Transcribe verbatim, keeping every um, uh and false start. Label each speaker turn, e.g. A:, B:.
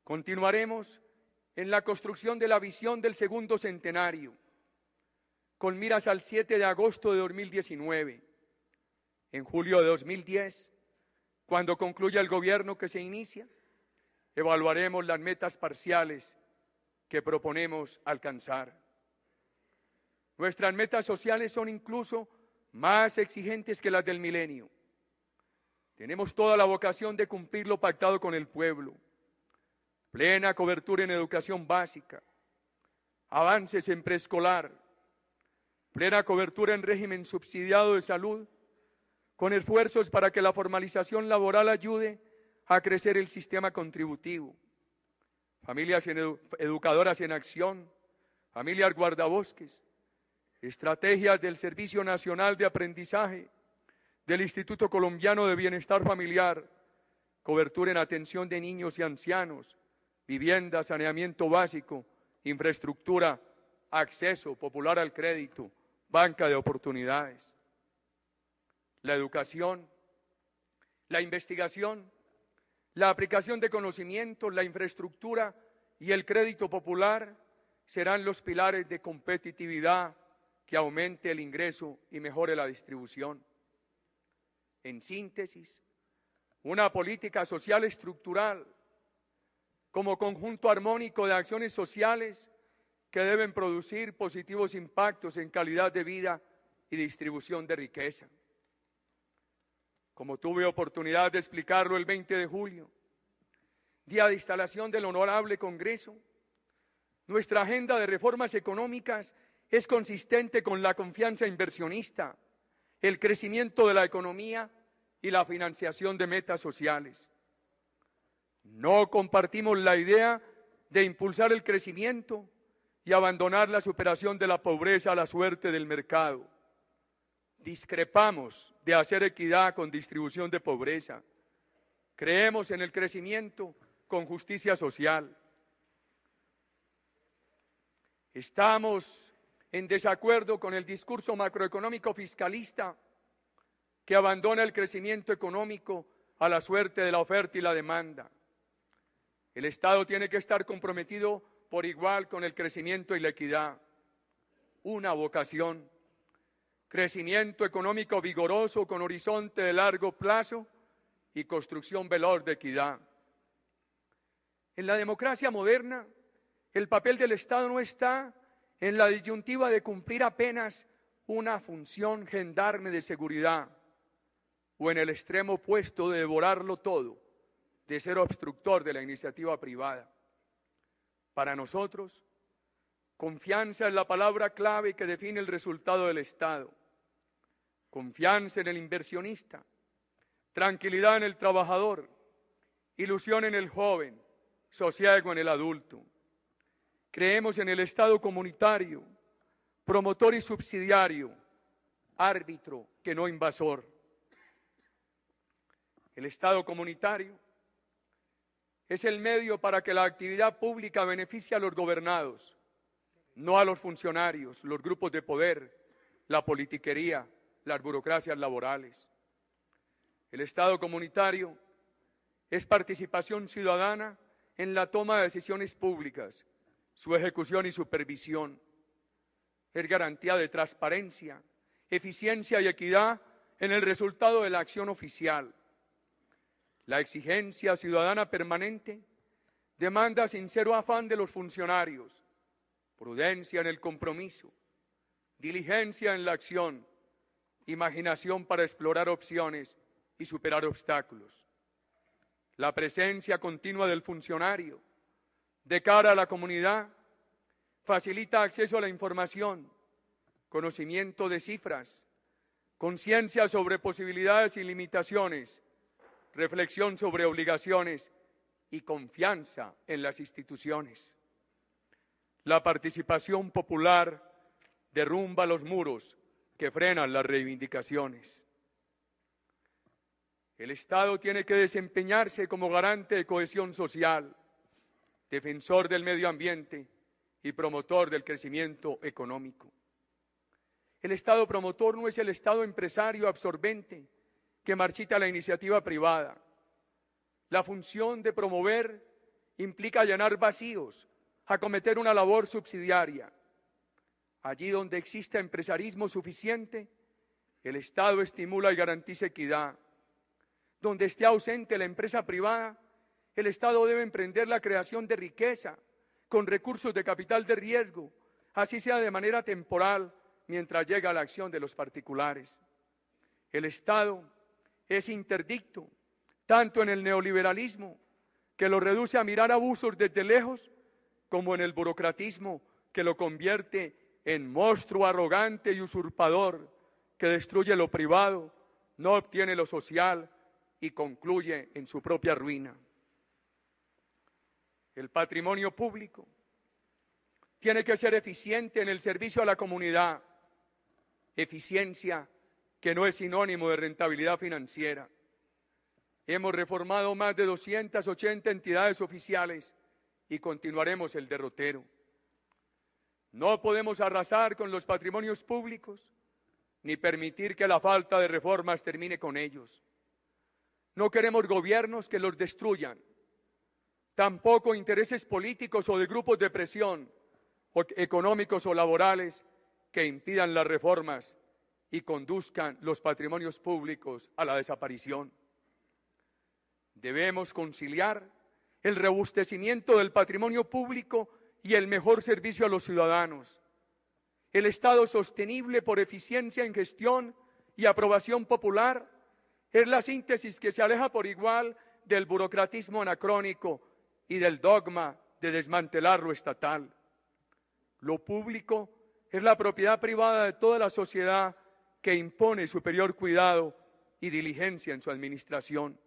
A: Continuaremos en la construcción de la visión del segundo centenario, con miras al siete de agosto de dos mil diecinueve. En julio de dos mil diez, cuando concluya el gobierno que se inicia, evaluaremos las metas parciales que proponemos alcanzar. Nuestras metas sociales son incluso más exigentes que las del milenio. Tenemos toda la vocación de cumplir lo pactado con el pueblo. Plena cobertura en educación básica, avances en preescolar, plena cobertura en régimen subsidiado de salud, con esfuerzos para que la formalización laboral ayude a crecer el sistema contributivo. Familias en edu- educadoras en acción, familias guardabosques, estrategias del Servicio Nacional de Aprendizaje, del Instituto Colombiano de Bienestar Familiar, cobertura en atención de niños y ancianos, vivienda, saneamiento básico, infraestructura, acceso popular al crédito, banca de oportunidades. La educación, la investigación, la aplicación de conocimientos, la infraestructura y el crédito popular serán los pilares de competitividad que aumente el ingreso y mejore la distribución. En síntesis, una política social estructural como conjunto armónico de acciones sociales que deben producir positivos impactos en calidad de vida y distribución de riqueza. Como tuve oportunidad de explicarlo el veinte de julio, día de instalación del Honorable Congreso, nuestra agenda de reformas económicas es consistente con la confianza inversionista, el crecimiento de la economía y la financiación de metas sociales. No compartimos la idea de impulsar el crecimiento y abandonar la superación de la pobreza a la suerte del mercado. Discrepamos de hacer equidad con distribución de pobreza. Creemos en el crecimiento con justicia social. Estamos en desacuerdo con el discurso macroeconómico fiscalista que abandona el crecimiento económico a la suerte de la oferta y la demanda. El Estado tiene que estar comprometido por igual con el crecimiento y la equidad. Una vocación, crecimiento económico vigoroso con horizonte de largo plazo y construcción veloz de equidad. En la democracia moderna, el papel del Estado no está en la disyuntiva de cumplir apenas una función gendarme de seguridad o en el extremo opuesto de devorarlo todo, de ser obstructor de la iniciativa privada. Para nosotros, confianza es la palabra clave que define el resultado del Estado. Confianza en el inversionista, tranquilidad en el trabajador, ilusión en el joven, sosiego en el adulto. Creemos en el Estado comunitario, promotor y subsidiario, árbitro que no invasor. El Estado comunitario es el medio para que la actividad pública beneficie a los gobernados, no a los funcionarios, los grupos de poder, la politiquería, las burocracias laborales. El Estado comunitario es participación ciudadana en la toma de decisiones públicas, su ejecución y supervisión. Es garantía de transparencia, eficiencia y equidad en el resultado de la acción oficial. La exigencia ciudadana permanente demanda sincero afán de los funcionarios, prudencia en el compromiso, diligencia en la acción, imaginación para explorar opciones y superar obstáculos. La presencia continua del funcionario de cara a la comunidad facilita acceso a la información, conocimiento de cifras, conciencia sobre posibilidades y limitaciones, reflexión sobre obligaciones y confianza en las instituciones. La participación popular derrumba los muros que frenan las reivindicaciones. El Estado tiene que desempeñarse como garante de cohesión social, defensor del medio ambiente y promotor del crecimiento económico. El Estado promotor no es el Estado empresario absorbente que marchita la iniciativa privada. La función de promover implica llenar vacíos, acometer una labor subsidiaria. Allí donde exista empresarismo suficiente, el Estado estimula y garantiza equidad. Donde esté ausente la empresa privada, el Estado debe emprender la creación de riqueza con recursos de capital de riesgo, así sea de manera temporal, mientras llega la acción de los particulares. El Estado es interdicto, tanto en el neoliberalismo, que lo reduce a mirar abusos desde lejos, como en el burocratismo, que lo convierte en monstruo arrogante y usurpador, que destruye lo privado, no obtiene lo social y concluye en su propia ruina. El patrimonio público tiene que ser eficiente en el servicio a la comunidad, eficiencia que no es sinónimo de rentabilidad financiera. Hemos reformado más de doscientas ochenta entidades oficiales y continuaremos el derrotero. No podemos arrasar con los patrimonios públicos ni permitir que la falta de reformas termine con ellos. No queremos gobiernos que los destruyan, tampoco intereses políticos o de grupos de presión, o económicos o laborales, que impidan las reformas y conduzcan los patrimonios públicos a la desaparición. Debemos conciliar el robustecimiento del patrimonio público y el mejor servicio a los ciudadanos. El Estado sostenible por eficiencia en gestión y aprobación popular es la síntesis que se aleja por igual del burocratismo anacrónico y del dogma de desmantelar lo estatal. Lo público es la propiedad privada de toda la sociedad que impone superior cuidado y diligencia en su administración.